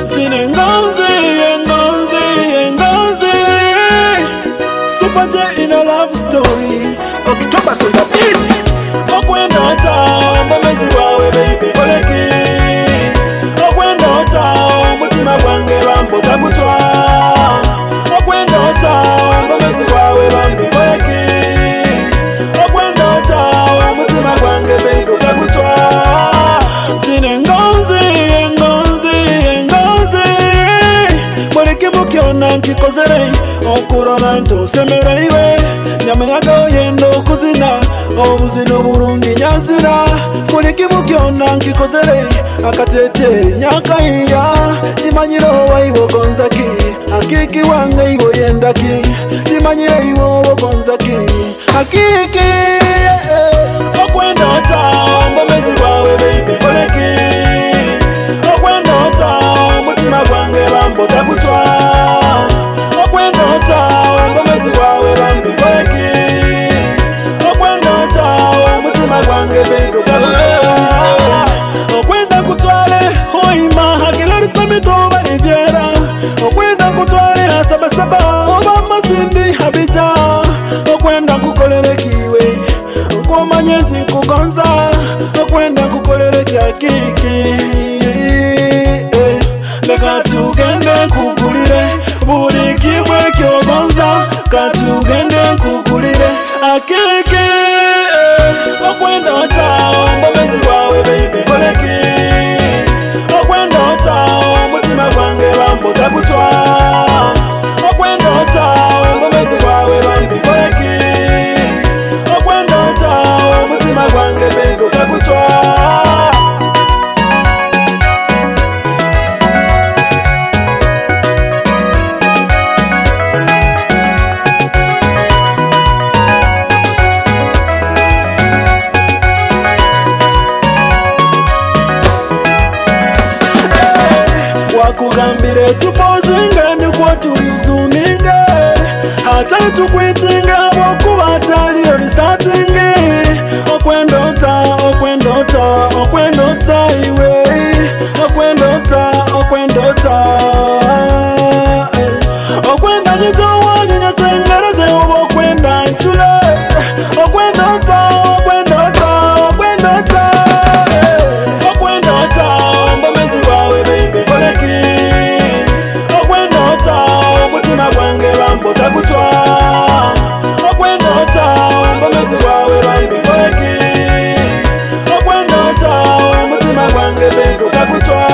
Zine ngonzi, ngonzi. Super J in a love story. October on the beat. Okwendota, mbamezi wawe baby koleki. Okwendota, mutima gwange bambuta kutwa. Okwendota, mbamezi wawe baby koleki. Okwendota, mutima gwange bambuta kutwa. Zine ngonzi, ngonzi. Moleke mukiona nkikozere okurora ntosemera iwe. Nyamunyaga oyenda okuzina obuzina oburungi nyanzira. Moleke mukiona nkikozere akatete nyakaiya. Timanyire owaiwo gonzaki akiki wange iwo yendaki. Timanyire iwo gonzaki akiki. Okwendota mbamezi bwawe baby koleki. Okwendota mutima gwange bambuta kutwa. Okwendota mbamezi bwawe baby koleki. Okwendota mutima gwange bambuta kutwa. Okwenda kutwale hoima hakilari samitoba nivyera. Okwenda kutwale hasabasaba oba masindi habija. Okwenda kukolere kiwe nkomanye nti nkugonza. Okwenda kukolere kya kiki. Leka tugende nkugulire buli kimwe kyogonza. Katugende nkugulire akiki. Okwendota mbamezi bwawe baby koleki. Okwendota mutima gwange bambuta kutwa. Okwendota mbamezi bwawe baby koleki. Okwendota mutima gwange bambuta kutwa. Wakugambire tupozinga nikwo tulizuminge. Hata tukwitinga bokuba ataliyo restartingi. Okwendota iwe. Okwendota okwenda nyito wanyu nyasengereze oba okwenda nchule. Okwendota mbamezi bwawe baby koleki. Okwendota mutima gwange bambuta kutwa. Okwendota mbamezi bwawe baby koleki. Okwendota mutima gwange bambuta kutwa.